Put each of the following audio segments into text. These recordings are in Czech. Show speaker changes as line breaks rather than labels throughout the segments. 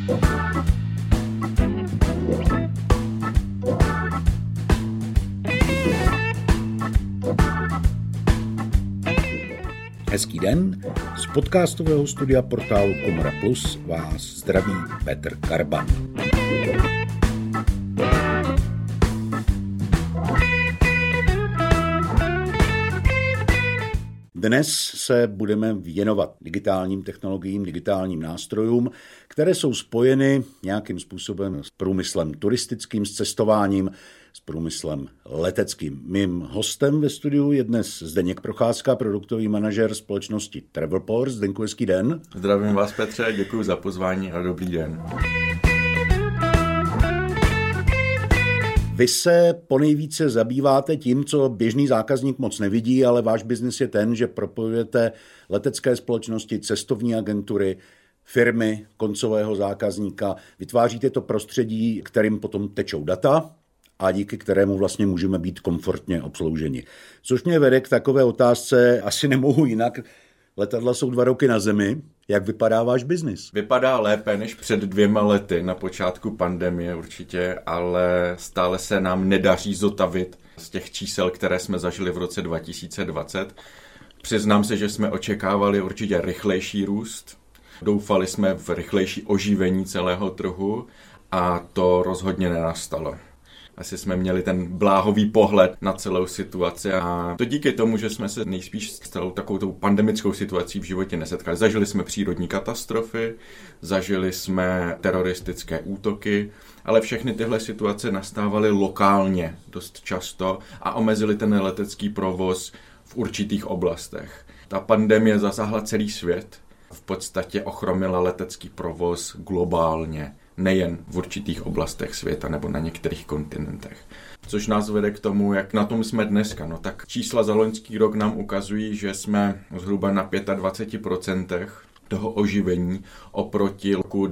Hezký den, z podcastového studia portálu Komora Plus vás zdraví Petr Karban. Dnes se budeme věnovat digitálním technologiím, digitálním nástrojům, které jsou spojeny nějakým způsobem s průmyslem turistickým, s cestováním, s průmyslem leteckým. Mým hostem ve studiu je dnes Zdeněk Procházka, produktový manažer společnosti Travelport. Zdeňku, hezký den.
Zdravím vás, Petře, děkuji za pozvání a dobrý den.
Vy se ponejvíce zabýváte tím, co běžný zákazník moc nevidí, ale váš biznis je ten, že propojujete letecké společnosti, cestovní agentury, firmy, koncového zákazníka, vytváříte to prostředí, kterým potom tečou data a díky kterému vlastně můžeme být komfortně obslouženi. Což mě vede k takové otázce, asi nemohu jinak, letadla jsou 2 roky na zemi. Jak vypadá váš biznis?
Vypadá lépe než před 2 lety na počátku pandemie určitě, ale stále se nám nedaří zotavit z těch čísel, které jsme zažili v roce 2020. Přiznám se, že jsme očekávali určitě rychlejší růst. Doufali jsme v rychlejší oživení celého trhu a to rozhodně nenastalo. Asi jsme měli ten bláhový pohled na celou situaci a to díky tomu, že jsme se nejspíš s celou takovou pandemickou situací v životě nesetkali. Zažili jsme přírodní katastrofy, zažili jsme teroristické útoky, ale všechny tyhle situace nastávaly lokálně dost často a omezily ten letecký provoz v určitých oblastech. Ta pandemie zasáhla celý svět, v podstatě ochromila letecký provoz globálně. Nejen v určitých oblastech světa nebo na některých kontinentech. Což nás vede k tomu, jak na tom jsme dneska. No tak čísla za loňský rok nám ukazují, že jsme zhruba na 25% toho oživení oproti roku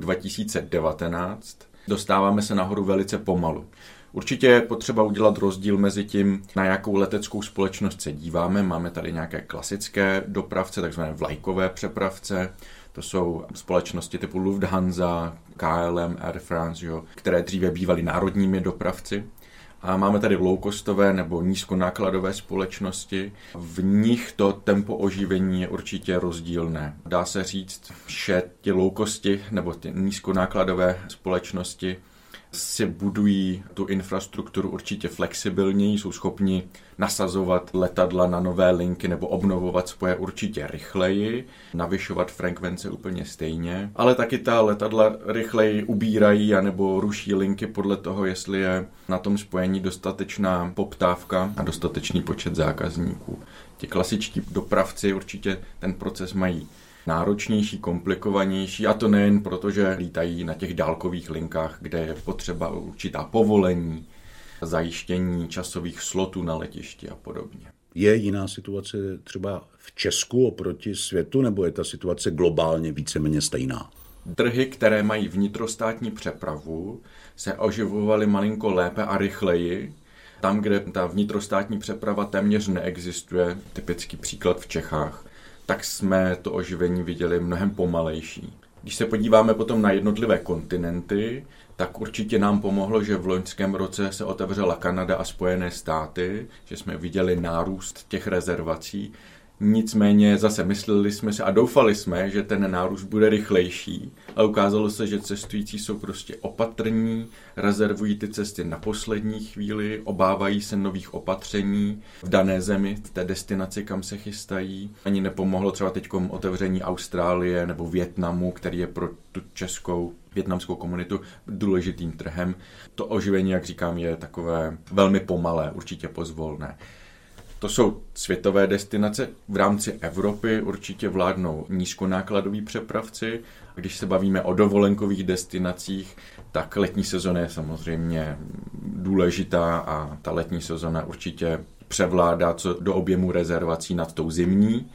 2019. Dostáváme se nahoru velice pomalu. Určitě je potřeba udělat rozdíl mezi tím, na jakou leteckou společnost se díváme. Máme tady nějaké klasické dopravce, takzvané vlajkové přepravce. To jsou společnosti typu Lufthansa, KLM, Air France, které dříve bývaly národními dopravci. A máme tady low-costové nebo nízkonákladové společnosti. V nich to tempo oživení je určitě rozdílné. Dá se říct, že ti low-costi nebo ty nízkonákladové společnosti si budují tu infrastrukturu určitě flexibilněji, jsou schopni nasazovat letadla na nové linky nebo obnovovat spoje určitě rychleji, navyšovat frekvence úplně stejně, ale taky ta letadla rychleji ubírají anebo ruší linky podle toho, jestli je na tom spojení dostatečná poptávka a dostatečný počet zákazníků. Ti klasičtí dopravci určitě ten proces mají náročnější, komplikovanější a to nejen proto, že lítají na těch dálkových linkách, kde je potřeba určitá povolení, zajištění časových slotů na letišti a podobně.
Je jiná situace třeba v Česku oproti světu, nebo je ta situace globálně víceméně stejná?
Trhy, které mají vnitrostátní přepravu, se oživovaly malinko lépe a rychleji. Tam, kde ta vnitrostátní přeprava téměř neexistuje, typický příklad v Čechách, tak jsme to oživení viděli mnohem pomalejší. Když se podíváme potom na jednotlivé kontinenty, tak určitě nám pomohlo, že v loňském roce se otevřela Kanada a Spojené státy, že jsme viděli nárůst těch rezervací. Nicméně zase mysleli jsme si a doufali jsme, že ten nárůst bude rychlejší, ale ukázalo se, že cestující jsou prostě opatrní, rezervují ty cesty na poslední chvíli, obávají se nových opatření v dané zemi, v té destinaci, kam se chystají. Ani nepomohlo třeba teďkom otevření Austrálie nebo Vietnamu, který je pro tu českou vietnamskou komunitu důležitým trhem. To oživení, jak říkám, je takové velmi pomalé, určitě pozvolné. To jsou světové destinace. V rámci Evropy určitě vládnou nízkonákladoví přepravci. Když se bavíme o dovolenkových destinacích, tak letní sezona je samozřejmě důležitá a ta letní sezona určitě převládá co do objemu rezervací nad tou zimní.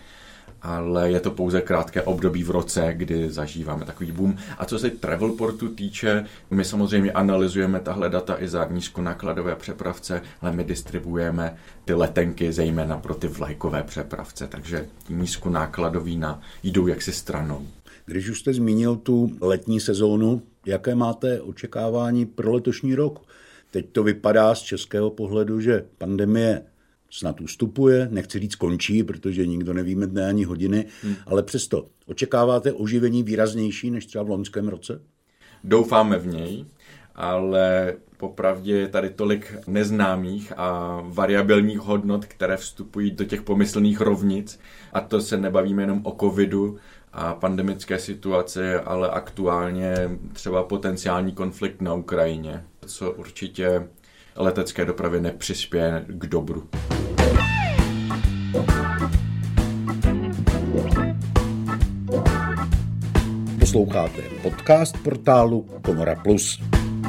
Ale je to pouze krátké období v roce, kdy zažíváme takový boom. A co se Travelportu týče, my samozřejmě analyzujeme tahle data i za nízkonákladové přepravce, ale my distribuujeme ty letenky zejména pro ty vlajkové přepravce, takže nízkonákladoví jdou jaksi stranou.
Když už jste zmínil tu letní sezónu, jaké máte očekávání pro letošní rok? Teď to vypadá z českého pohledu, že pandemie snad ustupuje, nechci říct končí, protože nikdo nevíme dne ani hodiny, ale přesto očekáváte oživení výraznější než třeba v loňském roce?
Doufáme v něj, ale popravdě je tady tolik neznámých a variabilních hodnot, které vstupují do těch pomyslných rovnic, a to se nebavíme jenom o covidu a pandemické situaci, ale aktuálně třeba potenciální konflikt na Ukrajině, co určitě letecké dopravě nepřispěje k dobru.
Posloucháte podcast portálu Komora Plus.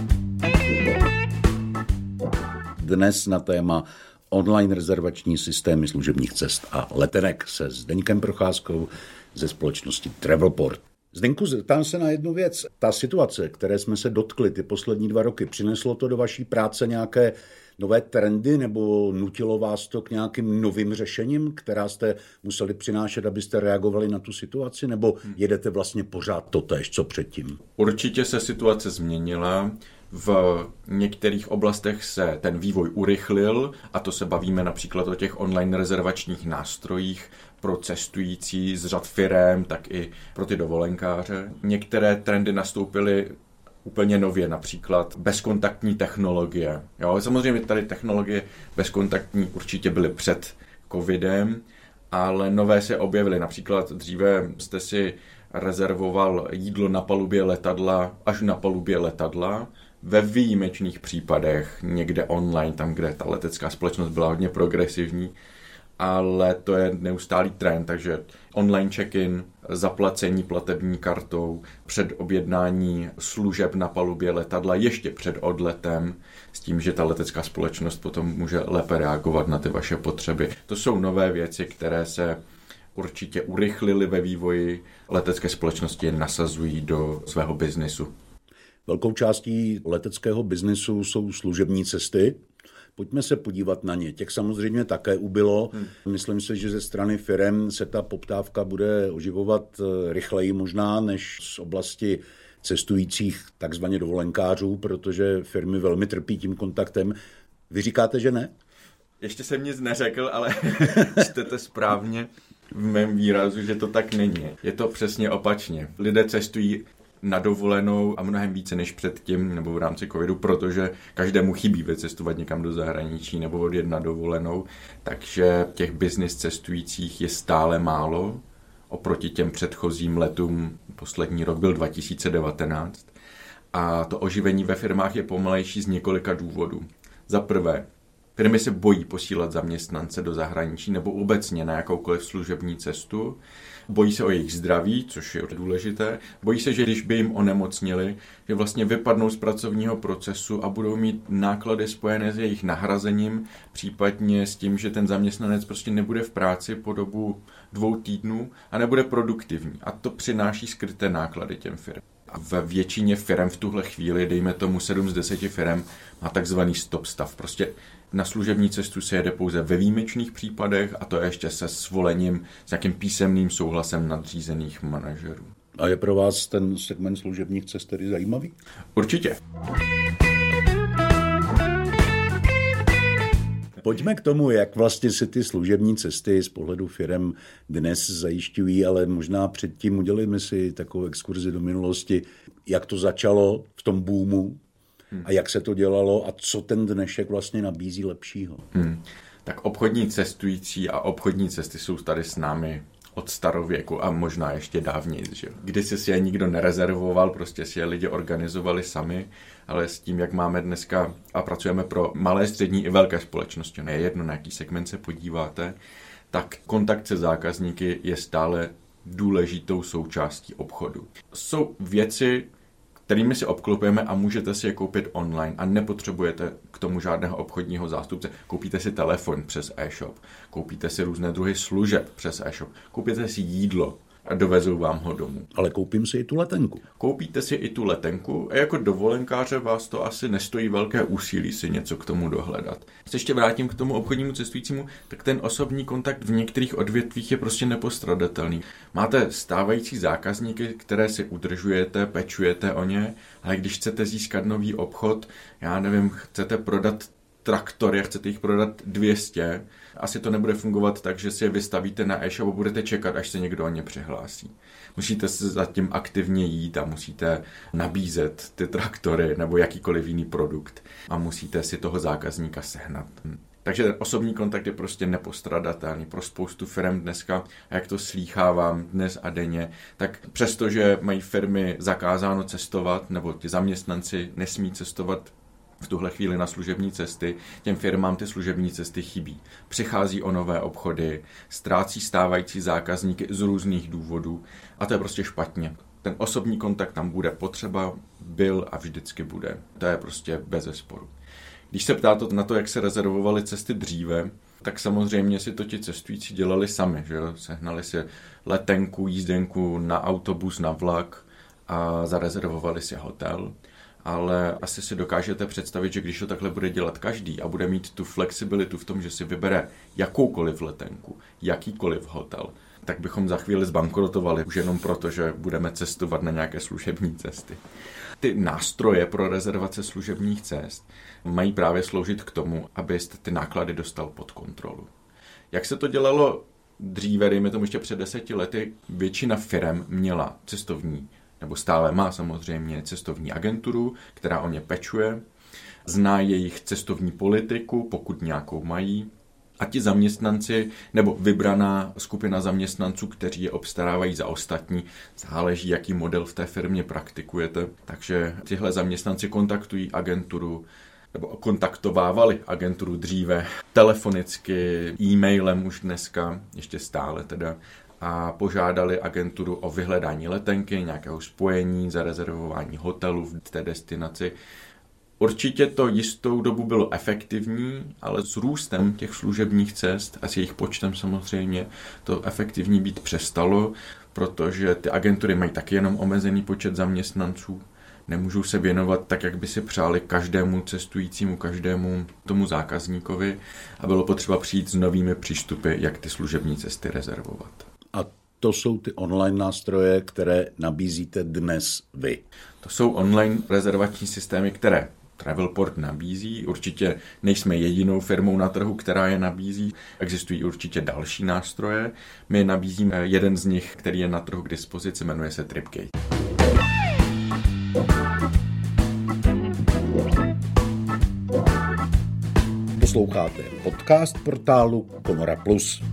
Dnes na téma online rezervační systémy služebních cest a letenek se Zdeňkem Procházkou ze společnosti Travelport. Zdeňku, zeptám se na jednu věc. Ta situace, které jsme se dotkli ty poslední 2 roky, přineslo to do vaší práce nějaké nové trendy nebo nutilo vás to k nějakým novým řešením, která jste museli přinášet, abyste reagovali na tu situaci, nebo jedete vlastně pořád totéž, co předtím?
Určitě se situace změnila. V některých oblastech se ten vývoj urychlil, a to se bavíme například o těch online rezervačních nástrojích pro cestující z řad firem, tak i pro ty dovolenkáře. Některé trendy nastoupily úplně nově, například bezkontaktní technologie. Jo, samozřejmě tady technologie bezkontaktní určitě byly před covidem, ale nové se objevily. Například dříve jste si rezervoval jídlo na palubě letadla až na palubě letadla, ve výjimečných případech někde online, tam, kde ta letecká společnost byla hodně progresivní, ale to je neustálý trend, takže online check-in, zaplacení platební kartou, předobjednání služeb na palubě letadla ještě před odletem, s tím, že ta letecká společnost potom může lépe reagovat na ty vaše potřeby. To jsou nové věci, které se určitě urychlily ve vývoji. Letecké společnosti je nasazují do svého biznisu.
Velkou částí leteckého biznisu jsou služební cesty. Pojďme se podívat na ně. Těch samozřejmě také ubylo. Myslím si, že ze strany firem se ta poptávka bude oživovat rychleji možná než z oblasti cestujících takzvaně dovolenkářů, protože firmy velmi trpí tím kontaktem. Vy říkáte, že ne?
Ještě jsem nic neřekl, ale čtete správně v mém výrazu, že to tak není. Je to přesně opačně. Lidé cestují na dovolenou a mnohem více než předtím nebo v rámci covidu, protože každému chybí vycestovat někam do zahraničí nebo odjet na dovolenou, takže těch business cestujících je stále málo oproti těm předchozím letům. Poslední rok byl 2019 a to oživení ve firmách je pomalejší z několika důvodů. Za prvé, firmy se bojí posílat zaměstnance do zahraničí nebo obecně na jakoukoliv služební cestu. Bojí se o jejich zdraví, což je důležité. Bojí se, že když by jim onemocnili, že vlastně vypadnou z pracovního procesu a budou mít náklady spojené s jejich nahrazením, případně s tím, že ten zaměstnanec prostě nebude v práci po dobu 2 týdnů a nebude produktivní. A to přináší skryté náklady těm firmám. A ve většině firem v tuhle chvíli, dejme tomu 7 z 10 firem, má takzvaný stop stav. Prostě na služební cestu se jede pouze ve výjimečných případech a to ještě se svolením, s nějakým písemným souhlasem nadřízených manažerů.
A je pro vás ten segment služebních cest tedy zajímavý?
Určitě.
Pojďme k tomu, jak vlastně si ty služební cesty z pohledu firem dnes zajišťují, ale možná předtím udělíme si takovou exkurzi do minulosti, jak to začalo v tom boomu a jak se to dělalo a co ten dnešek vlastně nabízí lepšího.
Tak obchodní cestující a obchodní cesty jsou tady s námi od starověku a možná ještě dávněji. Kdysi si je nikdo nerezervoval, prostě si je lidi organizovali sami, ale s tím, jak máme dneska a pracujeme pro malé, střední i velké společnosti, je jedno, na jaký segment se podíváte, tak kontakt se zákazníky je stále důležitou součástí obchodu. Jsou věci, kterými si obklopujeme a můžete si je koupit online a nepotřebujete k tomu žádného obchodního zástupce. Koupíte si telefon přes e-shop, koupíte si různé druhy služeb přes e-shop, koupíte si jídlo a dovezou vám ho domů.
Ale koupím si i tu letenku.
Koupíte si i tu letenku a jako dovolenkáře vás to asi nestojí velké úsilí si něco k tomu dohledat. Když se ještě vrátím k tomu obchodnímu cestujícímu, tak ten osobní kontakt v některých odvětvích je prostě nepostradatelný. Máte stávající zákazníky, které si udržujete, pečujete o ně, ale když chcete získat nový obchod, já nevím, chcete prodat traktory, chcete jich prodat 200, asi to nebude fungovat tak, že si je vystavíte na e-shop a budete čekat, až se někdo o ně přihlásí. Musíte se zatím aktivně jít a musíte nabízet ty traktory nebo jakýkoliv jiný produkt a musíte si toho zákazníka sehnat. Takže ten osobní kontakt je prostě nepostradatelný pro spoustu firm dneska, a jak to slýchávám dnes a denně, tak přestože mají firmy zakázáno cestovat, nebo ti zaměstnanci nesmí cestovat v tuhle chvíli na služební cesty, těm firmám ty služební cesty chybí. Přichází o nové obchody, ztrácí stávající zákazníky z různých důvodů a to je prostě špatně. Ten osobní kontakt tam bude potřeba, byl a vždycky bude. To je prostě bezesporu. Když se ptáte na to, jak se rezervovaly cesty dříve, tak samozřejmě si to ti cestující dělali sami, že jo? Sehnali si letenku, jízdenku na autobus, na vlak a zarezervovali si hotel. Ale asi si dokážete představit, že když to takhle bude dělat každý a bude mít tu flexibilitu v tom, že si vybere jakoukoliv letenku, jakýkoliv hotel, tak bychom za chvíli zbankrotovali už jenom proto, že budeme cestovat na nějaké služební cesty. Ty nástroje pro rezervace služebních cest mají právě sloužit k tomu, abyste ty náklady dostal pod kontrolu. Jak se to dělalo dříve, dejme tomu ještě před 10 lety, většina firem měla cestovní nebo stále má samozřejmě cestovní agenturu, která o ně pečuje, zná jejich cestovní politiku, pokud nějakou mají, a ti zaměstnanci, nebo vybraná skupina zaměstnanců, kteří je obstarávají za ostatní, záleží, jaký model v té firmě praktikujete. Takže tihle zaměstnanci kontaktují agenturu, nebo kontaktovávali agenturu dříve telefonicky, e-mailem už dneska, ještě stále teda, a požádali agenturu o vyhledání letenky, nějakého spojení, zarezervování hotelu v té destinaci. Určitě to jistou dobu bylo efektivní, ale s růstem těch služebních cest a s jejich počtem samozřejmě to efektivní být přestalo, protože ty agentury mají taky jenom omezený počet zaměstnanců. Nemůžou se věnovat tak, jak by si přáli každému cestujícímu, každému tomu zákazníkovi a bylo potřeba přijít s novými přístupy, jak ty služební cesty rezervovat.
A to jsou ty online nástroje, které nabízíte dnes vy.
To jsou online rezervační systémy, které Travelport nabízí. Určitě nejsme jedinou firmou na trhu, která je nabízí. Existují určitě další nástroje. My nabízíme jeden z nich, který je na trhu k dispozici, jmenuje se Tripgate.
Posloucháte podcast portálu Komora Plus.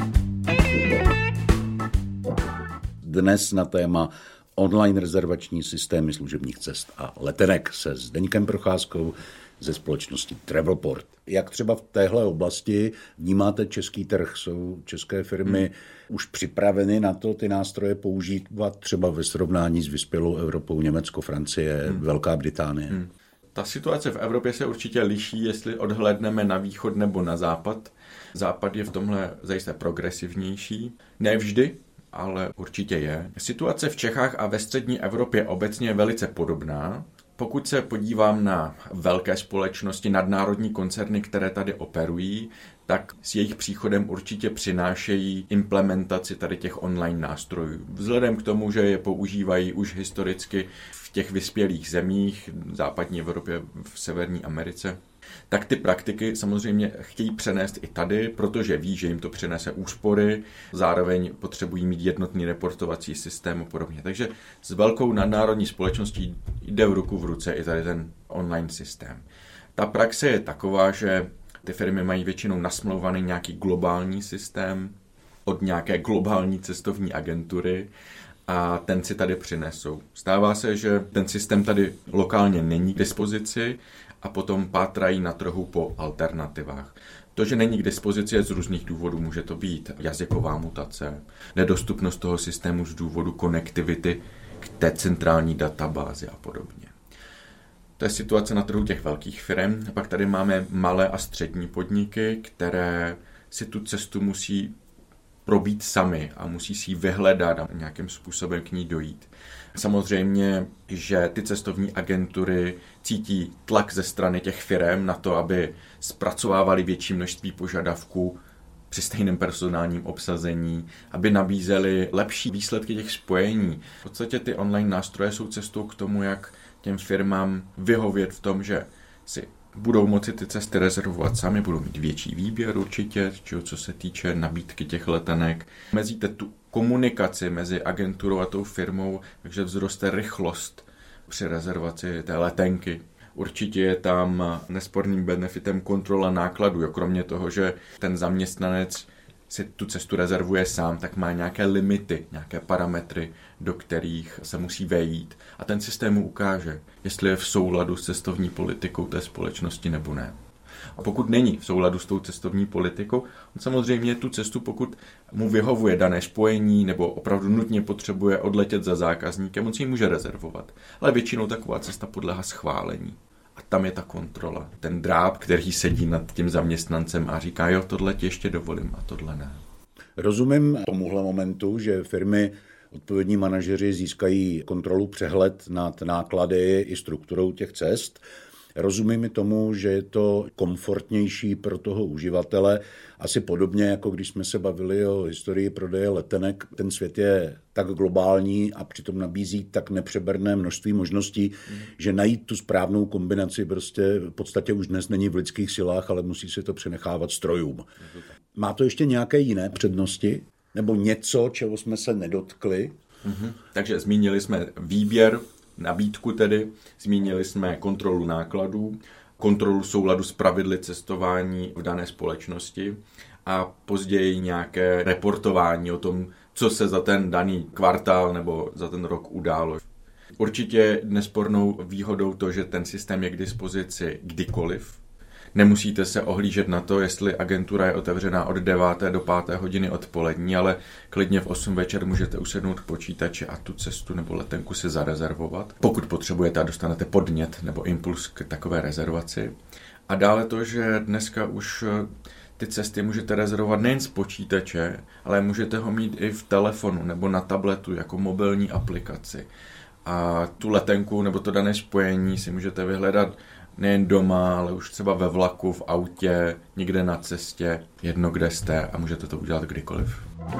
Dnes na téma online rezervační systémy služebních cest a letenek se Zdeňkem Procházkou ze společnosti Travelport. Jak třeba v téhle oblasti vnímáte český trh? Jsou české firmy už připraveny na to ty nástroje používat třeba ve srovnání s vyspělou Evropou, Německo, Francie, Velká Británie?
Ta situace v Evropě se určitě liší, jestli odhlédneme na východ nebo na západ. Západ je v tomhle zajisté progresivnější. Ne vždy, ale určitě je. Situace v Čechách a ve střední Evropě obecně je velice podobná. Pokud se podívám na velké společnosti, nadnárodní koncerny, které tady operují, tak s jejich příchodem určitě přinášejí implementaci tady těch online nástrojů. Vzhledem k tomu, že je používají už historicky v těch vyspělých zemích, v západní Evropě, v Severní Americe, tak ty praktiky samozřejmě chtějí přenést i tady, protože ví, že jim to přinese úspory, zároveň potřebují mít jednotný reportovací systém a podobně. Takže s velkou nadnárodní společností jde v ruku v ruce i tady ten online systém. Ta praxe je taková, že ty firmy mají většinou nasmlouvaný nějaký globální systém od nějaké globální cestovní agentury a ten si tady přinesou. Stává se, že ten systém tady lokálně není k dispozici a potom pátrají na trhu po alternativách. To, že není k dispozici, je z různých důvodů. Může to být jazyková mutace, nedostupnost toho systému z důvodu konektivity k té centrální databázi a podobně. To je situace na trhu těch velkých firm. Pak tady máme malé a střední podniky, které si tu cestu musí probít sami a musí si ji vyhledat a nějakým způsobem k ní dojít. Samozřejmě, že ty cestovní agentury cítí tlak ze strany těch firem na to, aby zpracovávali větší množství požadavků při stejném personálním obsazení, aby nabízeli lepší výsledky těch spojení. V podstatě ty online nástroje jsou cestou k tomu, jak těm firmám vyhovět v tom, že si budou moci ty cesty rezervovat sami, budou mít větší výběr určitě, co se týče nabídky těch letenek. Mezíte tu komunikaci mezi agenturou a tou firmou, takže vzroste rychlost při rezervaci té letenky. Určitě je tam nesporným benefitem kontrola nákladů. Kromě toho, že ten zaměstnanec si tu cestu rezervuje sám, tak má nějaké limity, nějaké parametry, do kterých se musí vejít. A ten systém mu ukáže, jestli je v souladu s cestovní politikou té společnosti nebo ne. A pokud není v souladu s tou cestovní politikou, on samozřejmě tu cestu, pokud mu vyhovuje dané spojení nebo opravdu nutně potřebuje odletět za zákazníkem, on si ji může rezervovat. Ale většinou taková cesta podléhá schválení. A tam je ta kontrola. Ten dráb, který sedí nad tím zaměstnancem a říká, jo, tohle ti ještě dovolím a tohle ne.
Rozumím tomuhle momentu, že firmy, odpovědní manažeři získají kontrolu, přehled nad náklady i strukturou těch cest. Rozumím i tomu, že je to komfortnější pro toho uživatele. Asi podobně, jako když jsme se bavili o historii prodeje letenek. Ten svět je tak globální a přitom nabízí tak nepřeberné množství možností, že najít tu správnou kombinaci prostě v podstatě už dnes není v lidských silách, ale musí se to přenechávat strojům. Má to ještě nějaké jiné přednosti? Nebo něco, čeho jsme se nedotkli?
Takže zmínili jsme výběr, nabídku tedy, zmínili jsme kontrolu nákladů, kontrolu souladu s pravidly cestování v dané společnosti a později nějaké reportování o tom, co se za ten daný kvartál nebo za ten rok událo. Určitě nespornou výhodou to, že ten systém je k dispozici kdykoliv. Nemusíte se ohlížet na to, jestli agentura je otevřená od 9. do 5. hodiny odpolední, ale klidně v 8 večer můžete usednout k počítači a tu cestu nebo letenku si zarezervovat. Pokud potřebujete a dostanete podnět nebo impuls k takové rezervaci. A dále to, že dneska už ty cesty můžete rezervovat nejen z počítače, ale můžete ho mít i v telefonu nebo na tabletu jako mobilní aplikaci. A tu letenku nebo to dané spojení si můžete vyhledat nejen doma, ale už třeba ve vlaku, v autě, někde na cestě, jedno kde jste a můžete to udělat kdykoliv.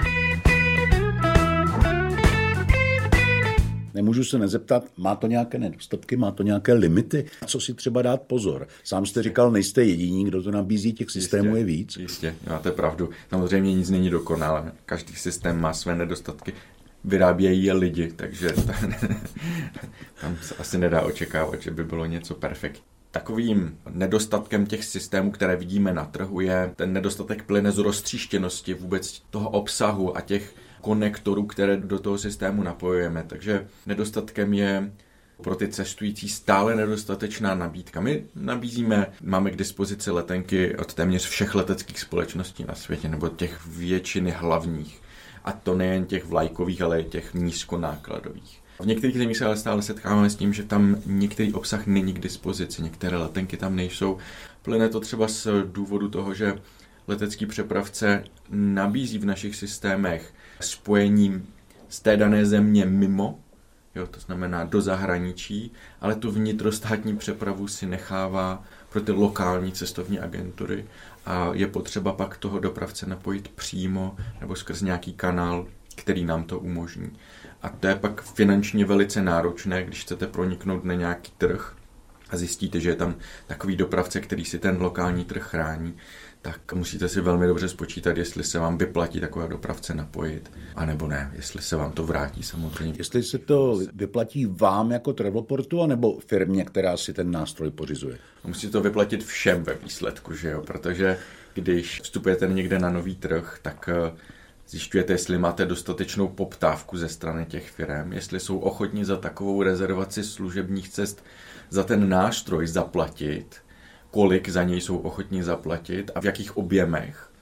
Nemůžu se nezeptat, má to nějaké nedostatky, má to nějaké limity? Co si třeba dát pozor? Sám jste říkal, nejste jediní, kdo to nabízí, těch systémů je víc.
Jistě, máte pravdu. Samozřejmě nic není dokonalé. Každý systém má své nedostatky. Vyrábějí je lidi, takže tam se asi nedá očekávat, že by bylo něco perfektní. Takovým nedostatkem těch systémů, které vidíme na trhu, je ten nedostatek plyne z roztříštěnosti vůbec toho obsahu a těch konektorů, které do toho systému napojujeme. Takže nedostatkem je pro ty cestující stále nedostatečná nabídka. My máme k dispozici letenky od téměř všech leteckých společností na světě, nebo těch většiny hlavních. A to nejen těch vlajkových, ale i těch nízkonákladových. V některých zemích se ale stále setkáváme s tím, že tam některý obsah není k dispozici, některé letenky tam nejsou. Plyne to třeba z důvodu toho, že letecký přepravce nabízí v našich systémech spojením z té dané země mimo, to znamená do zahraničí, ale tu vnitrostátní přepravu si nechává pro ty lokální cestovní agentury a je potřeba pak toho dopravce napojit přímo nebo skrz nějaký kanál, který nám to umožní. A to je pak finančně velice náročné, když chcete proniknout na nějaký trh a zjistíte, že je tam takový dopravce, který si ten lokální trh chrání, tak musíte si velmi dobře spočítat, jestli se vám vyplatí takového dopravce napojit, anebo ne, jestli se vám to vrátí samozřejmě.
Jestli se to vyplatí vám jako Travelportu, anebo firmě, která si ten nástroj pořizuje?
Musí to vyplatit všem ve výsledku, že jo? Protože když vstupujete někde na nový trh, tak zjišťujete, jestli máte dostatečnou poptávku ze strany těch firem, jestli jsou ochotní za takovou rezervaci služebních cest za ten nástroj zaplatit, kolik za něj jsou ochotní zaplatit a v jakých objemech.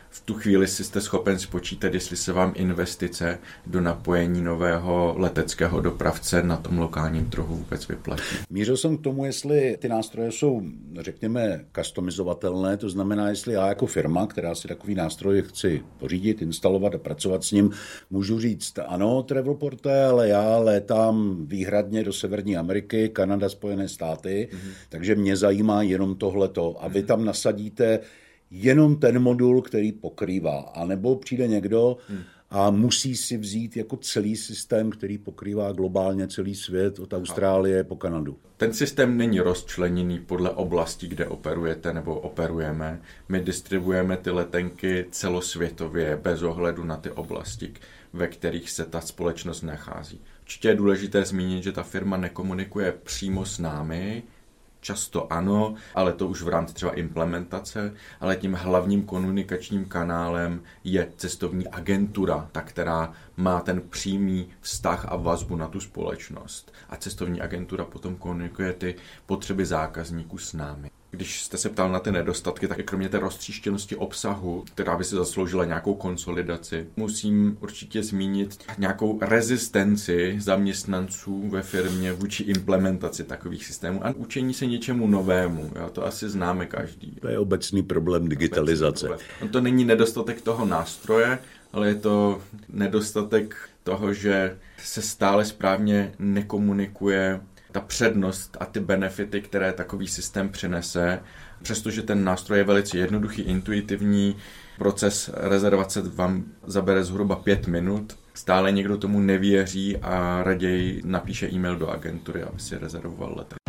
v tu chvíli si jste schopen spočítat, jestli se vám investice do napojení nového leteckého dopravce na tom lokálním trhu vůbec vyplatí.
Mířil jsem k tomu, jestli ty nástroje jsou, řekněme, customizovatelné, to znamená, jestli já jako firma, která si takový nástroj chci pořídit, instalovat a pracovat s ním, můžu říct, ano, Travelporte, ale já létám výhradně do Severní Ameriky, Kanada, Spojené státy, takže mě zajímá jenom tohleto. A vy tam nasadíte jenom ten modul, který pokrývá. A nebo přijde někdo a musí si vzít jako celý systém, který pokrývá globálně celý svět od Austrálie po Kanadu.
Ten systém není rozčleněný podle oblasti, kde operujete nebo operujeme. My distribuujeme ty letenky celosvětově bez ohledu na ty oblasti, ve kterých se ta společnost nachází. Určitě je důležité zmínit, že ta firma nekomunikuje přímo s námi, často ano, ale to už v rámci třeba implementace, ale tím hlavním komunikačním kanálem je cestovní agentura, ta, která má ten přímý vztah a vazbu na tu společnost. A cestovní agentura potom komunikuje ty potřeby zákazníků s námi. Když jste se ptal na ty nedostatky, tak kromě té roztříštěnosti obsahu, která by si zasloužila nějakou konsolidaci, musím určitě zmínit nějakou rezistenci zaměstnanců ve firmě vůči implementaci takových systémů a učení se něčemu novému. Jo, to asi známe každý.
To je obecný problém digitalizace.
To není nedostatek toho nástroje, ale je to nedostatek toho, že se stále správně nekomunikuje ta přednost a ty benefity, které takový systém přinese, přestože ten nástroj je velice jednoduchý, intuitivní, proces rezervace vám zabere zhruba 5 minut, stále někdo tomu nevěří a raději napíše e-mail do agentury, aby si rezervoval letenku.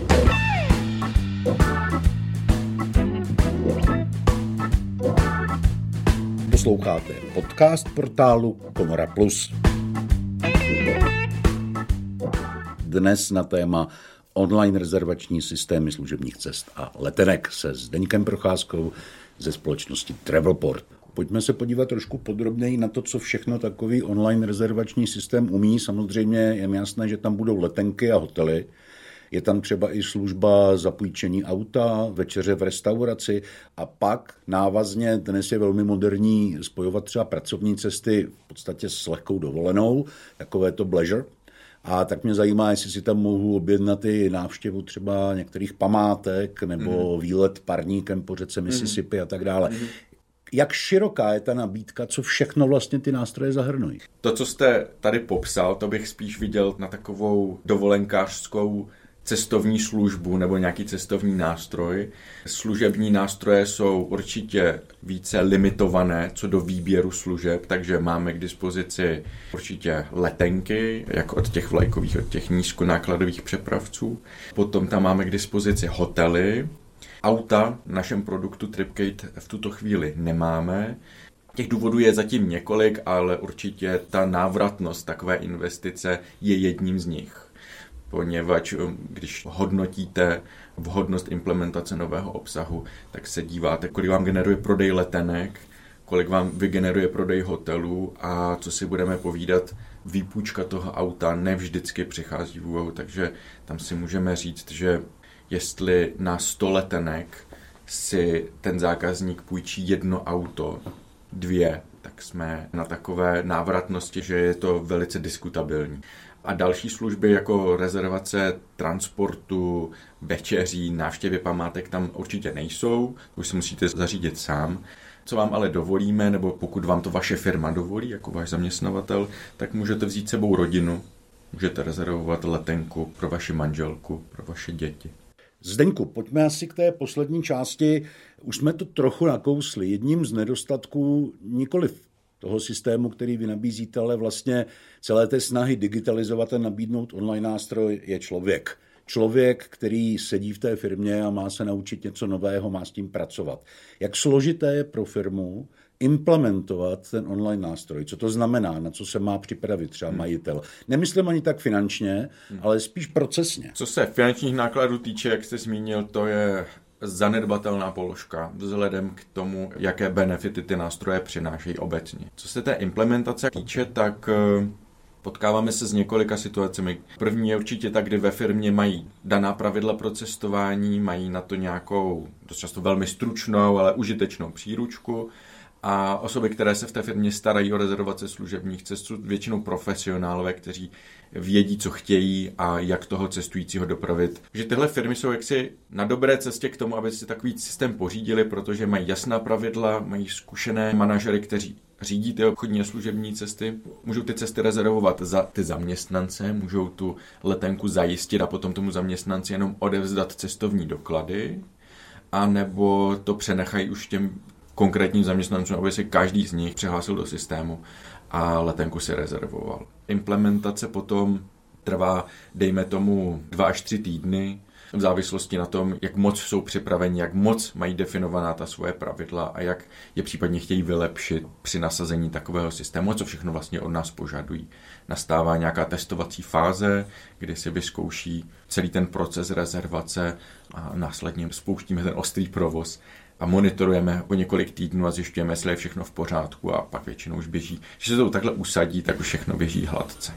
Posloucháte podcast portálu Komora Plus. Dnes na téma online rezervační systémy služebních cest a letenek se Zdeňkem Procházkou ze společnosti Travelport. Pojďme se podívat trošku podrobněji na to, co všechno takový online rezervační systém umí. Samozřejmě je mi jasné, že tam budou letenky a hotely. Je tam třeba i služba zapůjčení auta, večeře v restauraci a pak návazně dnes je velmi moderní spojovat třeba pracovní cesty v podstatě s lehkou dovolenou, takové to bleisure. A tak mě zajímá, jestli si tam mohu objednat i návštěvu třeba některých památek nebo výlet parníkem po řece Mississippi a tak dále. Jak široká je ta nabídka, co všechno vlastně ty nástroje zahrnují?
To, co jste tady popsal, to bych spíš viděl na takovou dovolenkářskou cestovní službu nebo nějaký cestovní nástroj. Služební nástroje jsou určitě více limitované co do výběru služeb, takže máme k dispozici určitě letenky, jak od těch vlajkových, od těch nízkonákladových přepravců. Potom tam máme k dispozici hotely. Auta v našem produktu Tripkate v tuto chvíli nemáme. Těch důvodů je zatím několik, ale určitě ta návratnost takové investice je jedním z nich. Poněvadž když hodnotíte vhodnost implementace nového obsahu, tak se díváte, kolik vám generuje prodej letenek, kolik vám vygeneruje prodej hotelů a co si budeme povídat, výpůjčka toho auta nevždycky přichází v úvahu, takže tam si můžeme říct, že jestli na 100 letenek si ten zákazník půjčí 1 auto, 2, tak jsme na takové návratnosti, že je to velice diskutabilní. A další služby jako rezervace transportu, večeří, návštěvy památek tam určitě nejsou, už si musíte zařídit sám. Co vám ale dovolíme, nebo pokud vám to vaše firma dovolí, jako váš zaměstnavatel, tak můžete vzít sebou rodinu, můžete rezervovat letenku pro vaši manželku, pro vaše děti.
Zdeňku, pojďme asi k té poslední části. Už jsme to trochu nakousli. Jedním z nedostatků nikoliv toho systému, který vy nabízíte, ale vlastně celé té snahy digitalizovat a nabídnout online nástroj je člověk. Člověk, který sedí v té firmě a má se naučit něco nového, má s tím pracovat. Jak složité je pro firmu implementovat ten online nástroj? Co to znamená? Na co se má připravit třeba majitel? Nemyslím ani tak finančně, ale spíš procesně.
Co se finančních nákladů týče, jak jste zmínil, to je zanedbatelná položka vzhledem k tomu, jaké benefity ty nástroje přinášejí obecně. Co se té implementace týče, tak potkáváme se s několika situacemi. První je určitě tak, kdy ve firmě mají daná pravidla pro cestování, mají na to nějakou, dost často velmi stručnou, ale užitečnou příručku A osoby, které se v té firmě starají o rezervace služebních cest, jsou většinou profesionálové, kteří vědí, co chtějí a jak toho cestujícího dopravit. Že tyhle firmy jsou jaksi na dobré cestě k tomu, aby si takový systém pořídili, protože mají jasná pravidla, mají zkušené manažery, kteří řídí ty obchodní a služební cesty. Můžou ty cesty rezervovat za ty zaměstnance, můžou tu letenku zajistit a potom tomu zaměstnanci jenom odevzdat cestovní doklady, anebo to přenechají už těm konkrétním zaměstnancům, aby si každý z nich přihlásil do systému a letenku si rezervoval. Implementace potom trvá, dejme tomu, 2 až 3 týdny, v závislosti na tom, jak moc jsou připraveni, jak moc mají definovaná ta svoje pravidla a jak je případně chtějí vylepšit při nasazení takového systému, a co všechno vlastně od nás požadují. Nastává nějaká testovací fáze, kdy si vyzkouší celý ten proces rezervace a následně spouštíme ten ostrý provoz a monitorujeme po několik týdnů a zjišťujeme, jestli je všechno v pořádku, a pak většinou už běží. Když se to takhle usadí, tak už všechno běží hladce.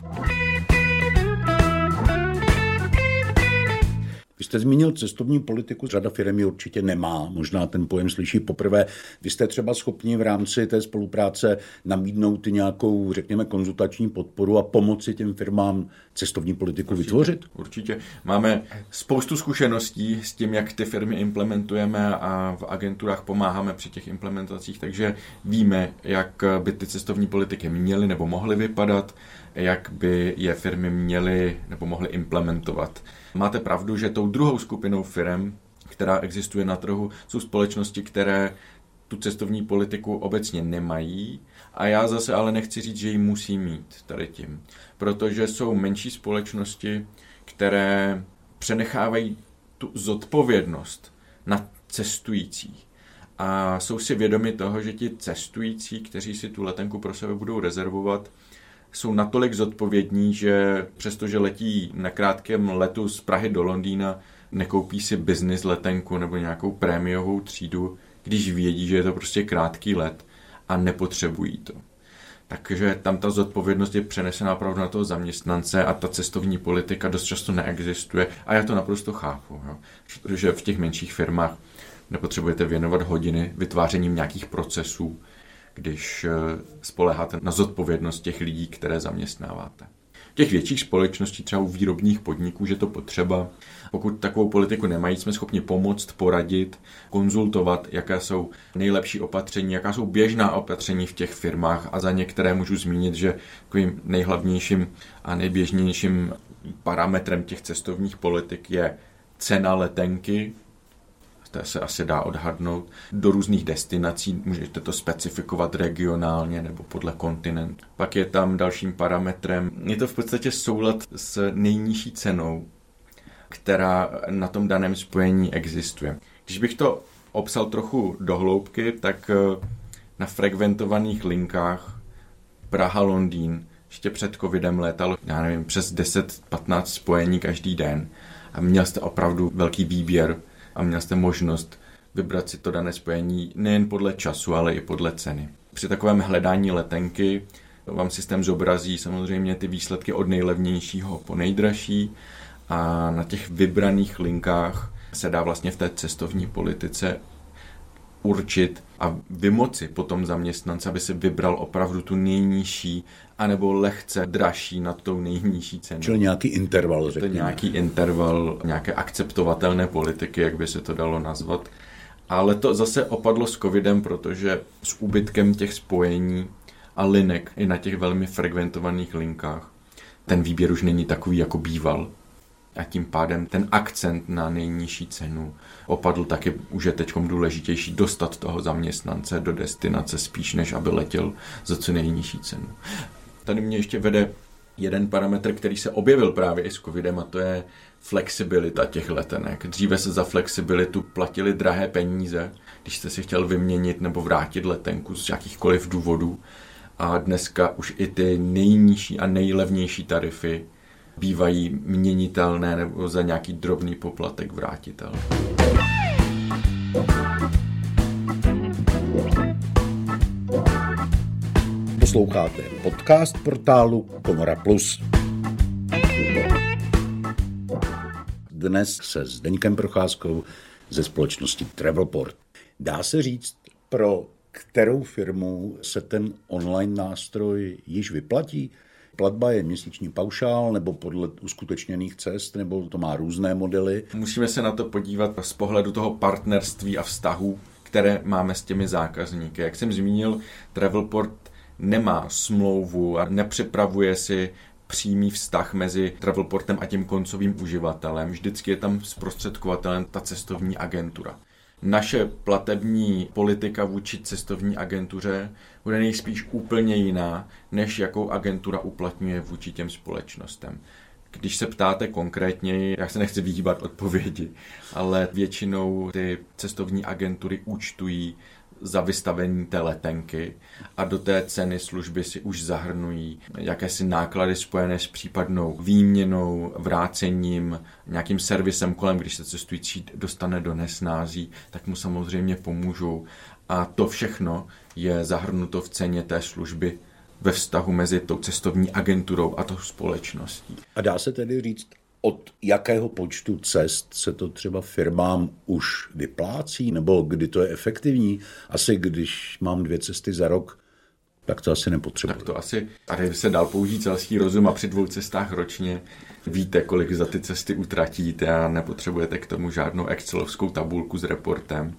Vy jste zmínil cestovní politiku, řada firem ji určitě nemá, možná ten pojem slyší poprvé. Vy jste třeba schopni v rámci té spolupráce nabídnout nějakou, řekněme, konzultační podporu a pomoci těm firmám cestovní politiku vytvořit?
Určitě. Máme spoustu zkušeností s tím, jak ty firmy implementujeme, a v agenturách pomáháme při těch implementacích, takže víme, jak by ty cestovní politiky měly nebo mohly vypadat, jak by je firmy měly nebo mohly implementovat. Máte pravdu, že tou druhou skupinou firem, která existuje na trhu, jsou společnosti, které tu cestovní politiku obecně nemají, a já zase ale nechci říct, že ji musí mít tady tím, protože jsou menší společnosti, které přenechávají tu zodpovědnost na cestujících a jsou si vědomi toho, že ti cestující, kteří si tu letenku pro sebe budou rezervovat, jsou natolik zodpovědní, že přestože letí na krátkém letu z Prahy do Londýna, nekoupí si business letenku nebo nějakou prémiovou třídu, když vědí, že je to prostě krátký let a nepotřebují to. Takže tam ta zodpovědnost je přenesená opravdu na toho zaměstnance a ta cestovní politika dost často neexistuje, a já to naprosto chápu, jo? Protože v těch menších firmách nepotřebujete věnovat hodiny vytvářením nějakých procesů, když spoléháte na zodpovědnost těch lidí, které zaměstnáváte. Těch větších společností, třeba u výrobních podniků, že to potřeba. Pokud takovou politiku nemají, jsme schopni pomoct, poradit, konzultovat, jaké jsou nejlepší opatření, jaká jsou běžná opatření v těch firmách, a za některé můžu zmínit, že takovým nejhlavnějším a nejběžnějším parametrem těch cestovních politik je cena letenky. To se asi dá odhadnout. Do různých destinací můžete to specifikovat regionálně nebo podle kontinentu. Pak je tam dalším parametrem, je to v podstatě soulad s nejnižší cenou, která na tom daném spojení existuje. Když bych to obsal trochu do hloubky, tak na frekventovaných linkách Praha-Londýn ještě před covidem létalo, já nevím, přes 10-15 spojení každý den a měl jste opravdu velký výběr a měl jste možnost vybrat si to dané spojení nejen podle času, ale i podle ceny. Při takovém hledání letenky vám systém zobrazí samozřejmě ty výsledky od nejlevnějšího po nejdražší, a na těch vybraných linkách se dá vlastně v té cestovní politice určit a vymoci potom zaměstnance, aby si vybral opravdu tu nejnižší anebo lehce dražší nad tou nejnižší cenou.
Čili nějaký interval, řekněme.
To nějaký interval, nějaké akceptovatelné politiky, jak by se to dalo nazvat. Ale to zase opadlo s covidem, protože s úbytkem těch spojení a linek i na těch velmi frekventovaných linkách ten výběr už není takový, jako býval. A tím pádem ten akcent na nejnižší cenu opadl. Taky už je teď důležitější dostat toho zaměstnance do destinace spíš, než aby letěl za co nejnižší cenu. Tady mě ještě vede jeden parametr, který se objevil právě i s covidem, a to je flexibilita těch letenek. Dříve se za flexibilitu platily drahé peníze, když jste si chtěl vyměnit nebo vrátit letenku z jakýchkoliv důvodů. A dneska už i ty nejnižší a nejlevnější tarify bývají měnitelné nebo za nějaký drobný poplatek vrátitelné.
Posloucháte podcast portálu Komora Plus. Dnes se Zdeňkem Procházkou ze společnosti Travelport. Dá se říct pro kterou firmu se ten online nástroj již vyplatí? Platba je měsíční paušál nebo podle uskutečněných cest, nebo to má různé modely?
Musíme se na to podívat z pohledu toho partnerství a vztahu, které máme s těmi zákazníky. Jak jsem zmínil, Travelport nemá smlouvu a nepřipravuje si přímý vztah mezi Travelportem a tím koncovým uživatelem. Vždycky je tam zprostředkovatelem ta cestovní agentura. Naše platební politika vůči cestovní agentuře bude nejspíš úplně jiná, než jakou agentura uplatňuje vůči těm společnostem. Když se ptáte konkrétně, já se nechci vyhýbat odpovědi, ale většinou ty cestovní agentury účtují za vystavení té letenky a do té ceny služby si už zahrnují jakési náklady spojené s případnou výměnou, vrácením, nějakým servisem kolem, když se cestující dostane do nesnází, tak mu samozřejmě pomůžou. A to všechno je zahrnuto v ceně té služby ve vztahu mezi tou cestovní agenturou a tou společností.
A dá se tedy říct, od jakého počtu cest se to třeba firmám už vyplácí, nebo kdy to je efektivní? Asi když mám 2 cesty za rok, tak to asi nepotřebuji.
Tak to asi, tady se dal použít selský rozum a při 2 cestách ročně víte, kolik za ty cesty utratíte a nepotřebujete k tomu žádnou excelovskou tabulku s reportem.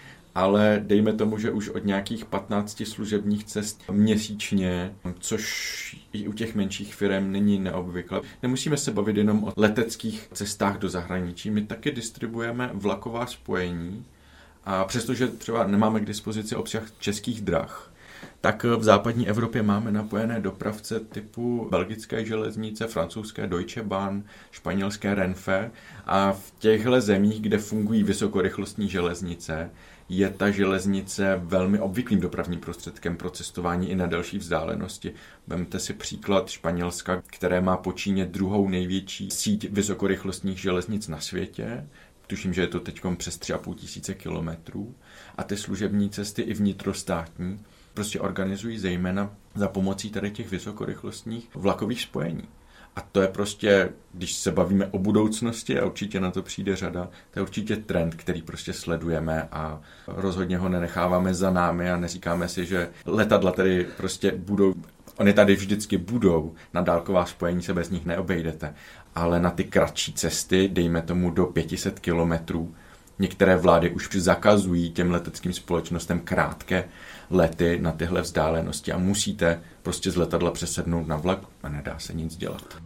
Ale dejme tomu, že už od nějakých 15 služebních cest měsíčně, což i u těch menších firm není neobvyklé. Nemusíme se bavit jenom o leteckých cestách do zahraničí, my taky distribuujeme vlaková spojení a přestože třeba nemáme k dispozici obsah Českých drah, tak v západní Evropě máme napojené dopravce typu belgické železnice, francouzské Deutsche Bahn, španělské Renfe a v těchto zemích, kde fungují vysokorychlostní železnice, je ta železnice velmi obvyklým dopravním prostředkem pro cestování i na delší vzdálenosti. Vemte si příklad Španělska, které má po Číně 2. největší síť vysokorychlostních železnic na světě. Tuším, že je to teď přes 3,5 tisíce kilometrů. A ty služební cesty i vnitrostátní prostě organizují zejména za pomocí tady těch vysokorychlostních vlakových spojení. A to je prostě, když se bavíme o budoucnosti a určitě na to přijde řada, to je určitě trend, který prostě sledujeme a rozhodně ho nenecháváme za námi a neříkáme si, že letadla tady prostě budou, oni tady vždycky budou, na dálková spojení se bez nich neobejdete, ale na ty kratší cesty, dejme tomu do 500 kilometrů, některé vlády už zakazují těm leteckým společnostem krátké lety na tyhle vzdálenosti a musíte prostě z letadla přesednout na vlak a nedá se nic dělat.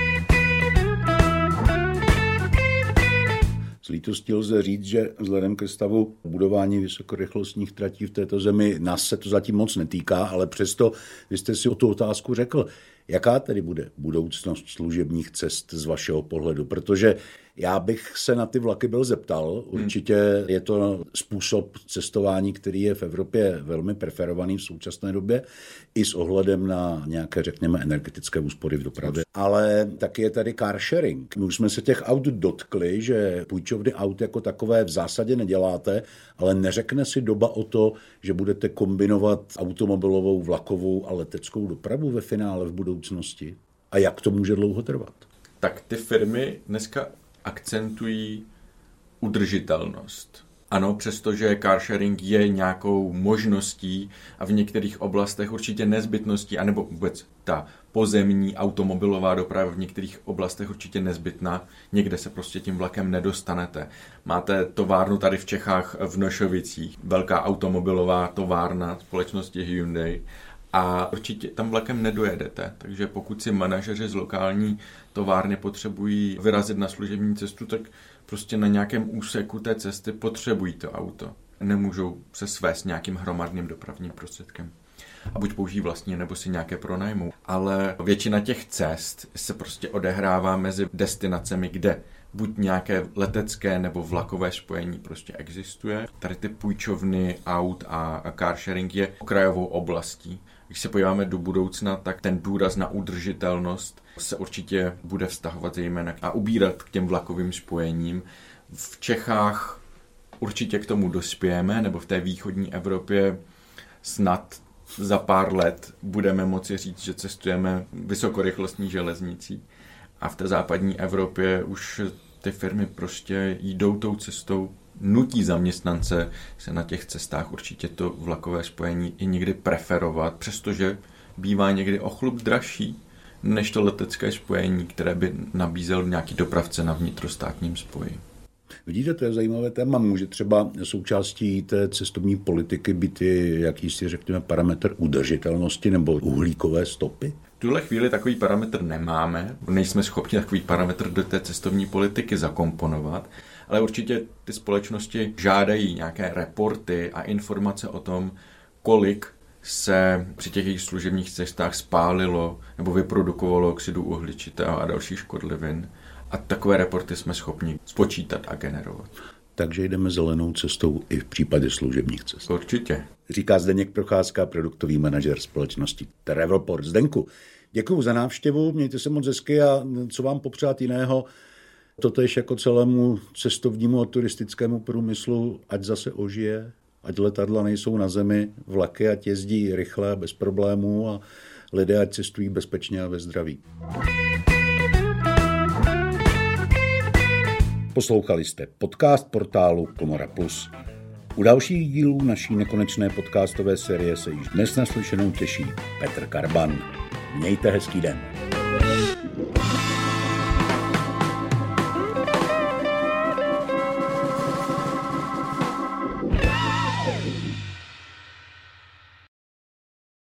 S lítostí lze říct, že vzhledem ke stavu budování vysokorychlostních tratí v této zemi nás se to zatím moc netýká, ale přesto vy jste si o tu otázku řekl. Jaká tedy bude budoucnost služebních cest z vašeho pohledu? Protože já bych se na ty vlaky byl zeptal. Určitě je to způsob cestování, který je v Evropě velmi preferovaný v současné době, i s ohledem na nějaké, řekněme, energetické úspory v dopravě. Ale taky je tady car sharing. My už jsme se těch aut dotkli, že půjčovny aut jako takové v zásadě neděláte, ale neřekne si doba o to, že budete kombinovat automobilovou, vlakovou a leteckou dopravu ve finále v budoucnosti? A jak to může dlouho trvat?
Tak ty firmy dneska akcentují udržitelnost. Ano, přestože carsharing je nějakou možností a v některých oblastech určitě nezbytností, anebo vůbec ta pozemní automobilová doprava v některých oblastech určitě nezbytná, někde se prostě tím vlakem nedostanete. Máte továrnu tady v Čechách v Nošovicích, velká automobilová továrna společnosti Hyundai, a určitě tam vlakem nedojedete, takže pokud si manažeři z lokální továrny potřebují vyrazit na služební cestu, tak prostě na nějakém úseku té cesty potřebují to auto. Nemůžou se svést nějakým hromadným dopravním prostředkem. A buď použijí vlastní, nebo si nějaké pronajmou. Ale většina těch cest se prostě odehrává mezi destinacemi, kde buď nějaké letecké nebo vlakové spojení prostě existuje. Tady ty půjčovny aut a carsharing je okrajovou oblastí. Když se podíváme do budoucna, tak ten důraz na udržitelnost se určitě bude vztahovat zejména a ubírat k těm vlakovým spojením. V Čechách určitě k tomu dospějeme, nebo v té východní Evropě snad za pár let budeme moci říct, že cestujeme vysokorychlostní železnicí. A v té západní Evropě už ty firmy prostě jdou tou cestou nutí zaměstnance se na těch cestách určitě to vlakové spojení i někdy preferovat, přestože bývá někdy o chlup dražší než to letecké spojení, které by nabízel nějaký dopravce na vnitrostátním spoji.
Vidíte, to je zajímavé téma. Může třeba součástí té cestovní politiky být jakýsi, řekněme, parametr udržitelnosti nebo uhlíkové stopy?
V tuhle chvíli takový parametr nemáme, nejsme schopni takový parametr do té cestovní politiky zakomponovat, ale určitě ty společnosti žádají nějaké reporty a informace o tom, kolik se při těch jejich služebních cestách spálilo nebo vyprodukovalo oxidu uhličitého a dalších škodlivin. A takové reporty jsme schopni spočítat a generovat.
Takže jdeme zelenou cestou i v případě služebních cest.
Určitě.
Říká Zdeněk Procházka, produktový manažer společnosti Travelport. Zdenku, děkuju za návštěvu, mějte se moc hezky a co vám popřát jiného, totéž jako celému cestovnímu a turistickému průmyslu, ať zase ožije, ať letadla nejsou na zemi, vlaky ať jezdí rychle a bez problémů a lidé ať cestují bezpečně a ve zdraví. Poslouchali jste podcast portálu Komora Plus. U dalších dílů naší nekonečné podcastové série se již dnes naslyšenou těší Petr Karban. Mějte hezký den.